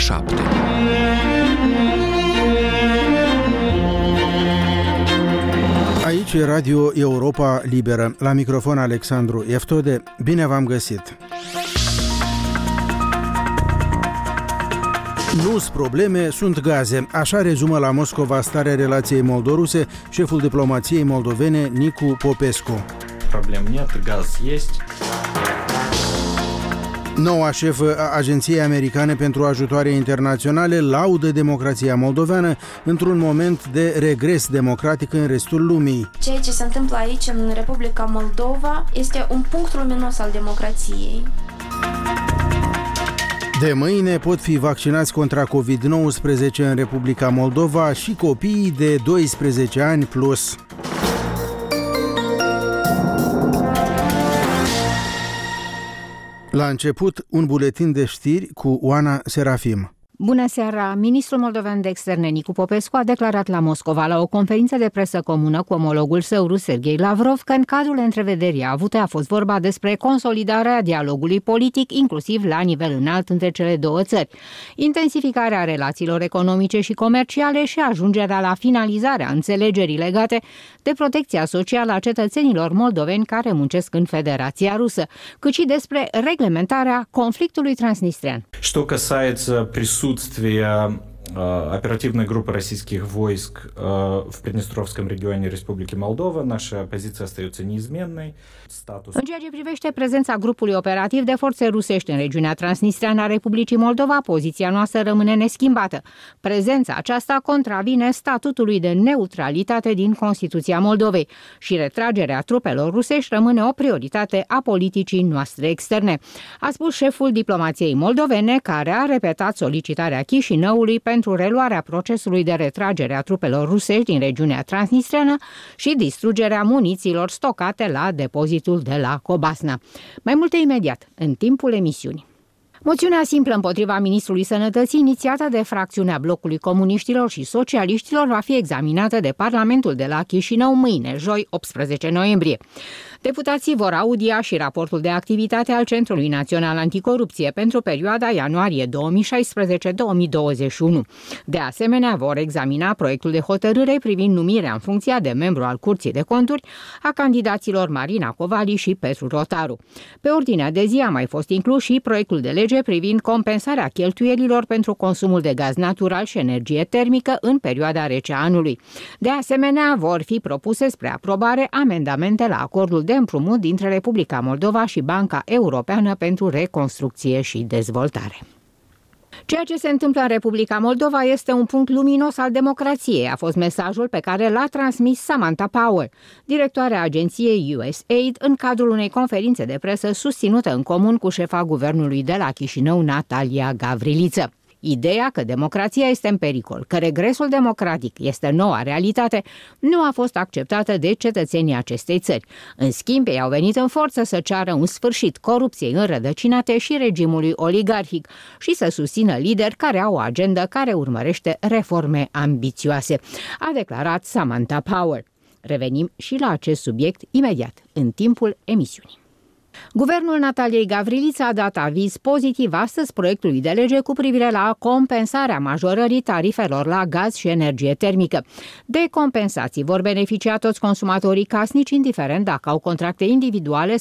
7. Aici e Radio Europa Liberă. La microfon Alexandru Eftode. Bine v-am găsit! Nu-s probleme, sunt gaze. Așa rezumă la Moscova starea relației moldo-ruse șeful diplomației moldovene Nicu Popescu. Problem нет, gaz есть. Noua șefă a Agenției Americane pentru Ajutoare Internaționale laudă democrația moldoveană într-un moment de regres democratic în restul lumii. Ceea ce se întâmplă aici, în Republica Moldova, este un punct luminos al democrației. De mâine pot fi vaccinați contra COVID-19 în Republica Moldova și copiii de 12 ani plus. La început, un buletin de știri cu Oana Serafim. Bună seara! Ministrul moldovean de externe Nicu Popescu a declarat la Moscova la o conferință de presă comună cu omologul său rus Serghei Lavrov că în cadrul întrevederii avute a fost vorba despre consolidarea dialogului politic, inclusiv la nivel înalt între cele două țări, intensificarea relațiilor economice și comerciale și ajungerea la finalizarea înțelegerii legate de protecția socială a cetățenilor moldoveni care muncesc în Federația Rusă, cât și despre reglementarea conflictului transnistrian. Что касается присутствия оперативной группы российских войск в Приднестровском регионе Республики Молдова, наша позиция остается неизменной. În ceea ce privește prezența grupului operativ de forțe rusești în regiunea transnistreană a Republicii Moldova, poziția noastră rămâne neschimbată. Prezența aceasta contravine statutului de neutralitate din Constituția Moldovei și retragerea trupelor rusești rămâne o prioritate a politicii noastre externe, a spus șeful diplomației moldovene, care a repetat solicitarea Chișinăului pentru reluarea procesului de retragere a trupelor rusești din regiunea transnistreană și distrugerea munițiilor stocate la depozitul de la Cobasna. Mai multe imediat, în timpul emisiunii. Moțiunea simplă împotriva ministrului Sănătății, inițiată de fracțiunea blocului comuniștilor și socialiștilor, va fi examinată de Parlamentul de la Chișinău mâine, joi, 18 noiembrie. Deputații vor audia și raportul de activitate al Centrului Național Anticorupție pentru perioada ianuarie 2016-2021. De asemenea, vor examina proiectul de hotărâre privind numirea în funcția de membru al Curții de Conturi a candidaților Marina Covali și Petru Rotaru. Pe ordinea de zi a mai fost inclus și proiectul de lege privind compensarea cheltuielilor pentru consumul de gaz natural și energie termică în perioada rece a anului. De asemenea, vor fi propuse spre aprobare amendamente la acordul de împrumut dintre Republica Moldova și Banca Europeană pentru Reconstrucție și Dezvoltare. Ceea ce se întâmplă în Republica Moldova este un punct luminos al democrației, a fost mesajul pe care l-a transmis Samantha Power, directoarea agenției USAID, în cadrul unei conferințe de presă susținută în comun cu șefa guvernului de la Chișinău, Natalia Gavriliță. Ideea că democrația este în pericol, că regresul democratic este noua realitate, nu a fost acceptată de cetățenii acestei țări. În schimb, ei au venit în forță să ceară un sfârșit corupției înrădăcinate și regimului oligarhic și să susțină lideri care au o agendă care urmărește reforme ambițioase, a declarat Samantha Power. Revenim și la acest subiect imediat, în timpul emisiunii. Guvernul Nataliei Gavriliță a dat aviz pozitiv astăzi proiectului de lege cu privire la compensarea majorării tarifelor la gaz și energie termică. De compensații vor beneficia toți consumatorii casnici, indiferent dacă au contracte individuale